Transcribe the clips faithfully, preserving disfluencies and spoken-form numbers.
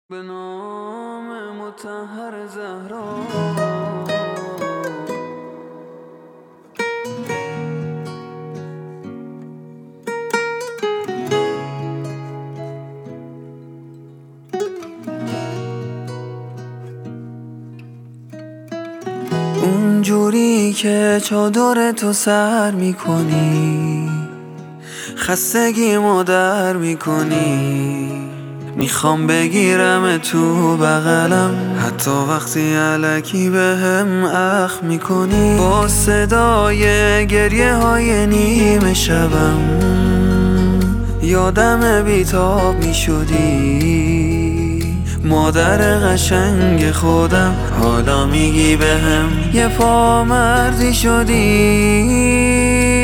به نام مطهر زهرا اونجوری که چادر تو سر میکنی خستگی مادر میکنی، میخوام بگیرم تو بغلم حتی وقتی الکی به هم اخ میکنی. با صدای گریه های نیمه شبم یادم بیتاب میشدی، مادر قشنگ خودم. حالا میگی به هم یه پا مردی شدی.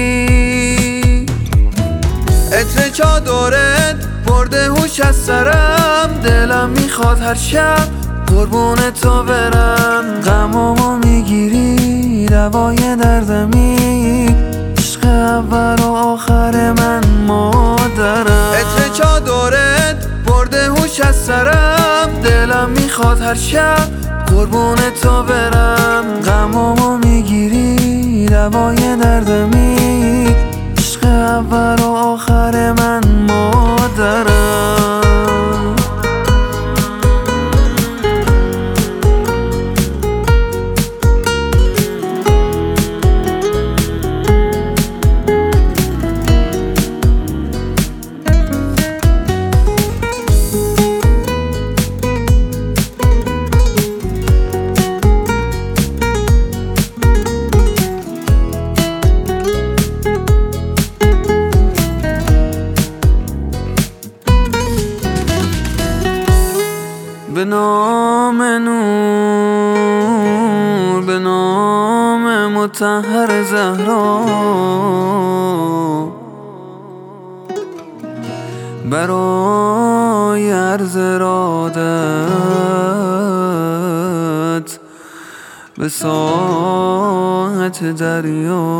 عطر چادرت برده هوش از سرم، دلم میخواد هر شب قربون تو برم. غمامو میگیری دوای دردمی، عشق اول و آخر من مادرم. عطر چادرت برده هوش از سرم، دلم میخواد هر شب قربون تو برم. غمامو میگیری دوای دردمی، عشق اول و آخر من مادرم. به نام نور، به نام مطهر زهرا، برای عرض ارادت به ساحت دریا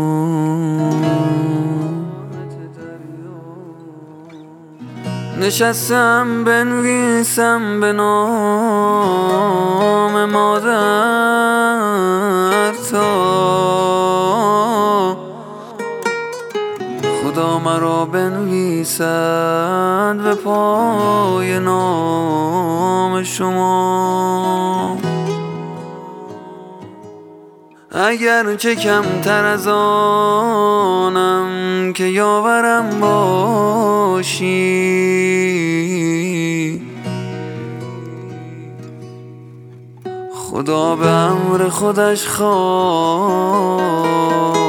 نشستم بنویسم به نام مادر تا خدا مرا بنویسد به پای نام شما. اگر چه کمتر از آنم که یاورم باشی، خدا به امر خودش خواست